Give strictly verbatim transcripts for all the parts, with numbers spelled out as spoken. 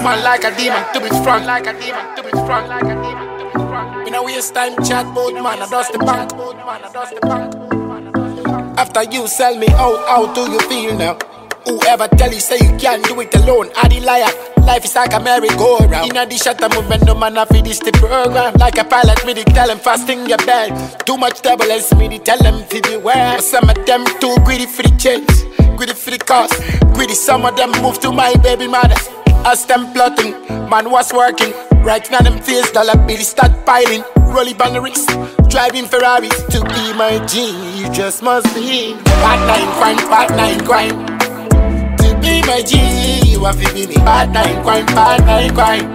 man like a demon, to be strong like a demon, to be strong like a demon, to be strong. We no waste time chat bout man, I dust the bank. After you sell me out, how do you feel now? Whoever tell you say you can't do it alone, I the liar. Life is like a merry-go-round. Inna the shutter movement, no man a finish the program. Like a pilot, me the tell him fasting your bed. Too much turbulence, me the tell him to beware. Some of them too greedy for the change, greedy for the cost, greedy. Some of them move to my baby mother. As them plotting, man was working. Right now them face dollar bills start piling. Rolling on the wrist, driving Ferraris. To be my G, you just must be bad nine crime, bad nine crime. Be my G, you have to be me. Bad nine crime, bad nine crime.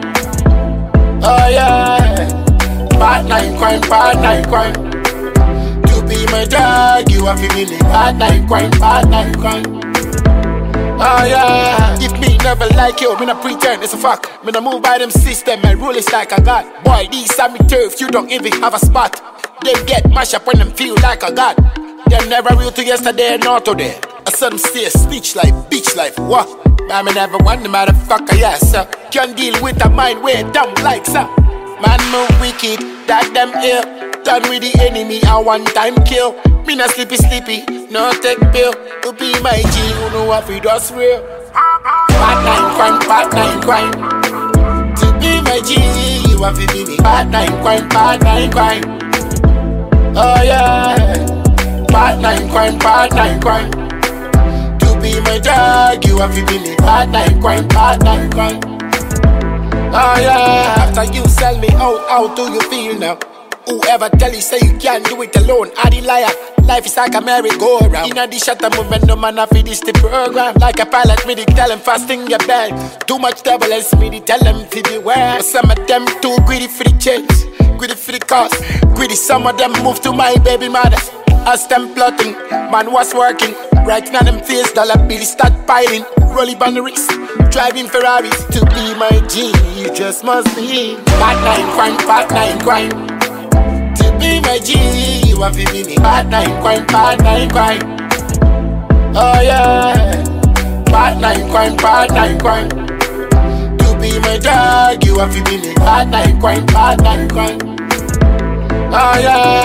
Oh yeah, bad nine crime, bad nine crime. To be my dog, you have to be me. Bad nine crime, bad nine crime. Oh yeah, if me never like you, me not pretend, it's a fact. Me not move by them system, my rule is like a god. Boy, these are me turf, you don't even have a spot. Them get mashed up when them feel like a god. Them never real to yesterday, not today. I saw them stay stitch like bitch life, what? Man, me never want the motherfucker, yes, sir. Can't deal with a mind way down like, sir. Man, move wicked, that them ill. Done with the enemy, I one time kill. Me not sleepy, sleepy, no take pill. To be my G, you know what we does real. Bad nine crime, bad nine crime. To be my G, you have to be me. Bad nine crime, bad nine crime. Oh yeah, bad nine crime, bad nine crime. Be my dog, you have to be me. Bad nine crime, bad nine crime. Oh yeah. After you sell me out, how do you feel now? Whoever tell you say you can't do it alone, I the liar. Life is like a merry-go-round. Inna the shutter movement, no man a finish the program. Like a pilot, me the tell him fasting your bed. Too much turbulence, me the tell him to beware. Some of them too greedy for the change, greedy for the cost, greedy. Some of them move to my baby mother. As them plotting, man was working. Right now them face dollar bills start piling. Rolling on the wrist, driving Ferraris. To be my G, you just must be bad nine crime, bad nine crime. To be my G, you have to be me. Bad nine crime, bad nine crime. Oh yeah, bad nine crime, bad nine crime. To be my dog, you have to be me. Bad nine crime, bad nine crime. Oh yeah.